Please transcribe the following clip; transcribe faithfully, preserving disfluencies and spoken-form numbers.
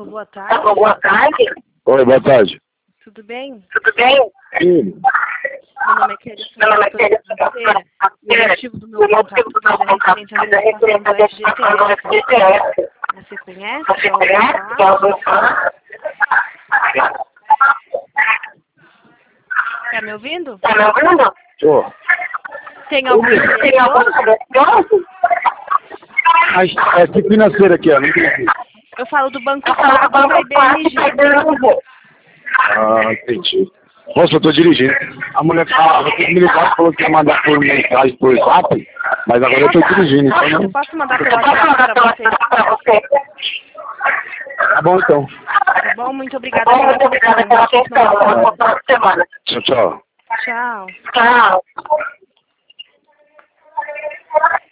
Alô, boa tarde. Alô, boa tarde. Oi, boa tarde. Tudo bem? Tudo bem? Sim. Meu nome é Kelly, Meu nome é Kelly, financeira. E o motivo do meu O contato motivo do meu é contato referente à é referente à legislação do legislação do F G T S. F G T S. Você conhece? Você Já ouviu conhece? falar? Já ouviu falar? Tá me ouvindo? Tá me ouvindo? Tô. Tem algum Tem algum interesse? interesse? Mas é que financeira aqui, ó. Não entendi. Eu falo do Banco Eu falo do Fácil da Banco Fácil da I B R G. Ah, entendi. Moça, eu tô dirigindo. A mulher ah, eu tenho militar falou que ia mandar por mensagem por zap, mas agora eu tô dirigindo, então Eu não. posso mandar pelo Eu posso WhatsApp mandar pra pelo você? WhatsApp pra você? Tá bom então. Tá bom? Muito obrigada Bom, pela muito obrigada pela atenção. atenção. Boa Boa final de semana. Tchau, tchau. Tchau. Tchau.